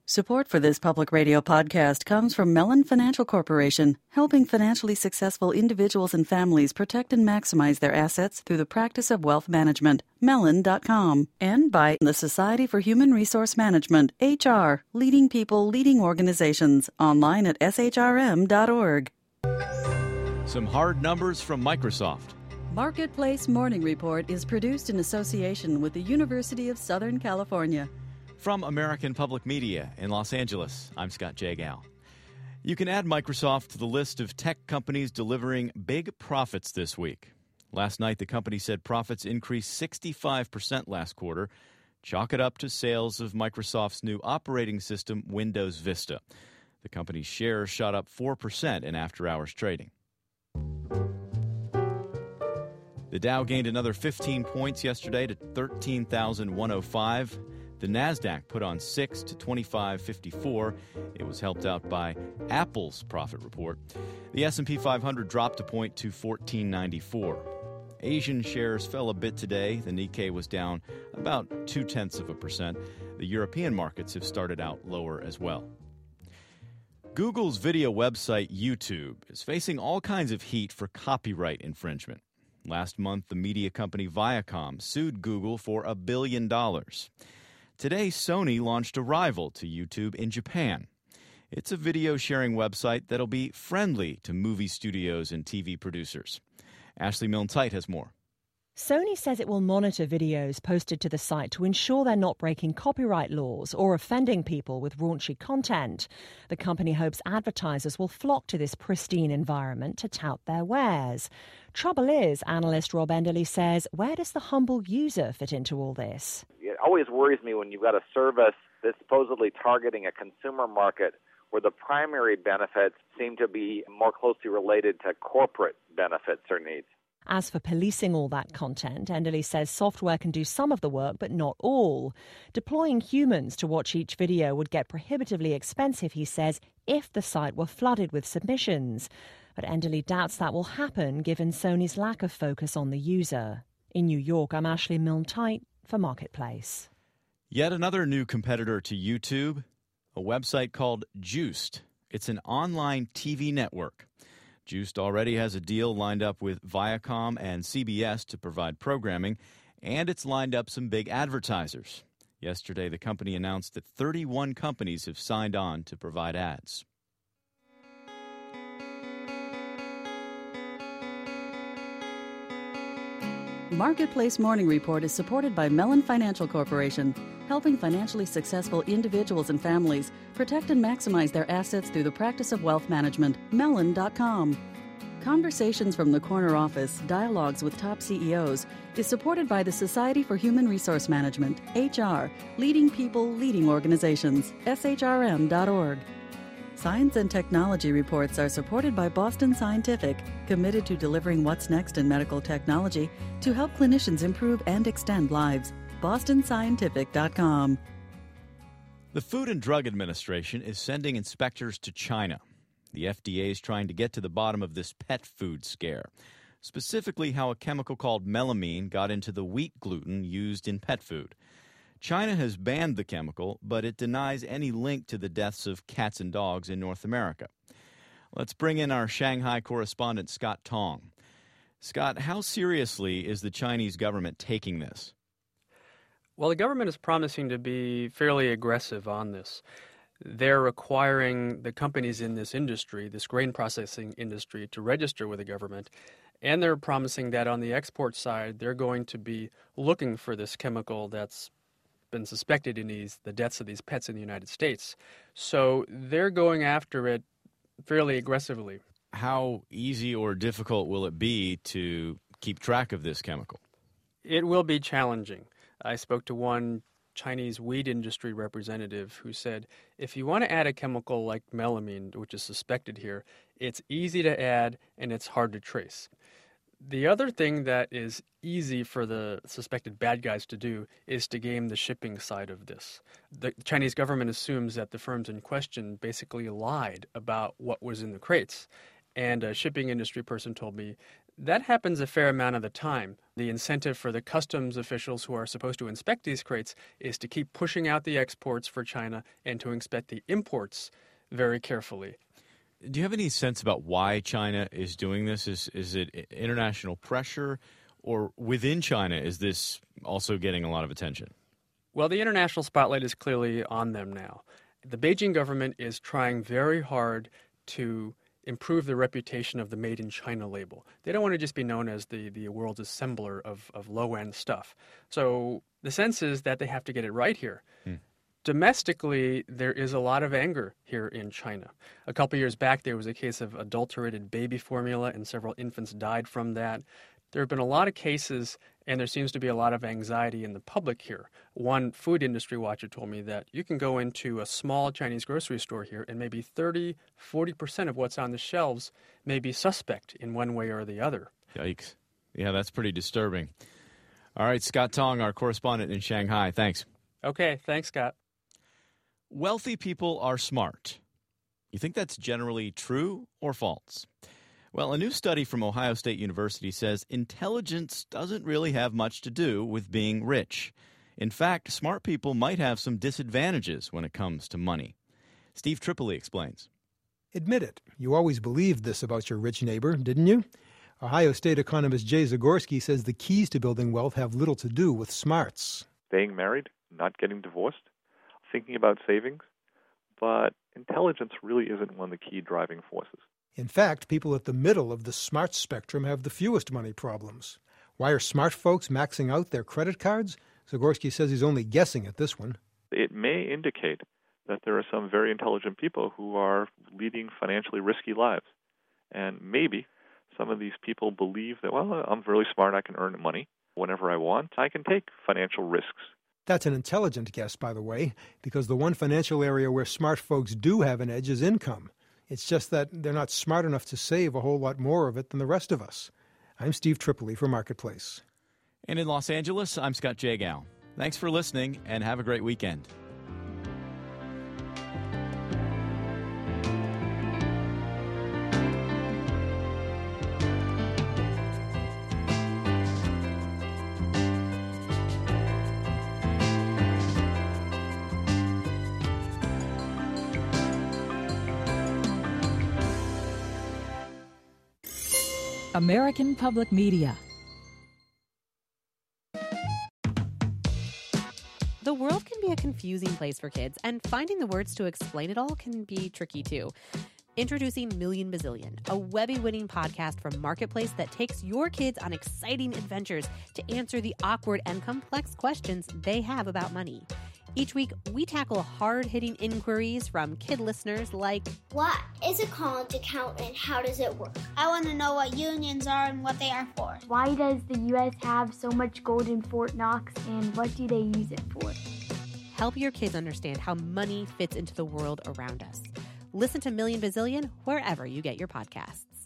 Support for this public radio podcast comes from Mellon Financial Corporation, helping financially successful individuals and families protect and maximize their assets through the practice of wealth management. Mellon.com. And by the Society for Human Resource Management, HR, leading people, leading organizations. Online at shrm.org. Some hard numbers from Microsoft. Marketplace Morning Report is produced in association with the University of Southern California. From American Public Media in Los Angeles, I'm Scott Jagow. You can add Microsoft to the list of tech companies delivering big profits this week. Last night, the company said profits increased 65% last quarter. Chalk it up to sales of Microsoft's new operating system, Windows Vista. The company's shares shot up 4% in after-hours trading. The Dow gained another 15 points yesterday to 13,105. The NASDAQ put on 6 to 2554. It was helped out by Apple's profit report. The S&P 500 dropped a point to 1494. Asian shares fell a bit today. The Nikkei was down about 0.2%. The European markets have started out lower as well. Google's video website YouTube is facing all kinds of heat for copyright infringement. Last month, the media company Viacom sued Google for $1 billion. Today, Sony launched a rival to YouTube in Japan. It's a video-sharing website that'll be friendly to movie studios and TV producers. Ashley Milne-Tite has more. Sony says it will monitor videos posted to the site to ensure they're not breaking copyright laws or offending people with raunchy content. The company hopes advertisers will flock to this pristine environment to tout their wares. Trouble is, analyst Rob Enderle says, where does the humble user fit into all this? It always worries me when you've got a service that's supposedly targeting a consumer market where the primary benefits seem to be more closely related to corporate benefits or needs. As for policing all that content, Enderle says software can do some of the work, but not all. Deploying humans to watch each video would get prohibitively expensive, he says, if the site were flooded with submissions. But Enderle doubts that will happen given Sony's lack of focus on the user. In New York, I'm Ashley Milne-Tite for Marketplace. Yet another new competitor to YouTube, a website called Juiced. It's an online TV network. Juiced already has a deal lined up with Viacom and CBS to provide programming, and it's lined up some big advertisers. Yesterday, the company announced that 31 companies have signed on to provide ads. Marketplace Morning Report is supported by Mellon Financial Corporation, helping financially successful individuals and families protect and maximize their assets through the practice of wealth management. Mellon.com. Conversations from the Corner Office, Dialogues with Top CEOs, is supported by the Society for Human Resource Management, HR, leading people, leading organizations, shrm.org. Science and technology reports are supported by Boston Scientific, committed to delivering what's next in medical technology to help clinicians improve and extend lives. BostonScientific.com. The Food and Drug Administration is sending inspectors to China. The FDA is trying to get to the bottom of this pet food scare, specifically how a chemical called melamine got into the wheat gluten used in pet food. China has banned the chemical, but it denies any link to the deaths of cats and dogs in North America. Let's bring in our Shanghai correspondent, Scott Tong. Scott, how seriously is the Chinese government taking this? Well, the government is promising to be fairly aggressive on this. They're requiring the companies in this industry, this grain processing industry, to register with the government. And they're promising that on the export side, they're going to be looking for this chemical that's been suspected in the deaths of these pets in the United States. So they're going after it fairly aggressively. How easy or difficult will it be to keep track of this chemical? It will be challenging. I spoke to one Chinese wheat industry representative who said, if you want to add a chemical like melamine, which is suspected here, it's easy to add and it's hard to trace. The other thing that is easy for the suspected bad guys to do is to game the shipping side of this. The Chinese government assumes that the firms in question basically lied about what was in the crates. And a shipping industry person told me That happens a fair amount of the time. The incentive for the customs officials who are supposed to inspect these crates is to keep pushing out the exports for China and to inspect the imports very carefully. Do you have any sense about why China is doing this? Is it international pressure, or within China is this also getting a lot of attention? Well, the international spotlight is clearly on them now. The Beijing government is trying very hard to improve the reputation of the Made in China label. They don't want to just be known as the world's assembler of low-end stuff. So the sense is that they have to get it right here. Domestically, there is a lot of anger here in China. A couple years back, there was a case of adulterated baby formula, and several infants died from that. There have been a lot of cases, and there seems to be a lot of anxiety in the public here. One food industry watcher told me that you can go into a small Chinese grocery store here and maybe 30-40% of what's on the shelves may be suspect in one way or the other. Yikes. Yeah, that's pretty disturbing. All right, Scott Tong, our correspondent in Shanghai. Thanks. Okay, thanks, Scott. Wealthy people are smart. You think that's generally true or false? Well, a new study from Ohio State University says intelligence doesn't really have much to do with being rich. In fact, smart people might have some disadvantages when it comes to money. Steve Tripoli explains. Admit it. You always believed this about your rich neighbor, didn't you? Ohio State economist Jay Zagorski says the keys to building wealth have little to do with smarts. Staying married, not getting divorced, thinking about savings, but intelligence really isn't one of the key driving forces. In fact, people at the middle of the smart spectrum have the fewest money problems. Why are smart folks maxing out their credit cards? Zagorski says he's only guessing at this one. It may indicate that there are some very intelligent people who are leading financially risky lives. And maybe some of these people believe that, well, I'm really smart, I can earn money whenever I want, I can take financial risks. That's an intelligent guess, by the way, because the one financial area where smart folks do have an edge is income. It's just that they're not smart enough to save a whole lot more of it than the rest of us. I'm Steve Tripoli for Marketplace. And in Los Angeles, I'm Scott Jagow. Thanks for listening, and have a great weekend. American Public Media. The world can be a confusing place for kids, and finding the words to explain it all can be tricky too. Introducing Million Bazillion, a Webby-winning podcast from Marketplace that takes your kids on exciting adventures to answer the awkward and complex questions they have about money. Each week, we tackle hard-hitting inquiries from kid listeners like, what is a college account and how does it work? I want to know what unions are and what they are for. Why does the U.S. have so much gold in Fort Knox and what do they use it for? Help your kids understand how money fits into the world around us. Listen to Million Bazillion wherever you get your podcasts.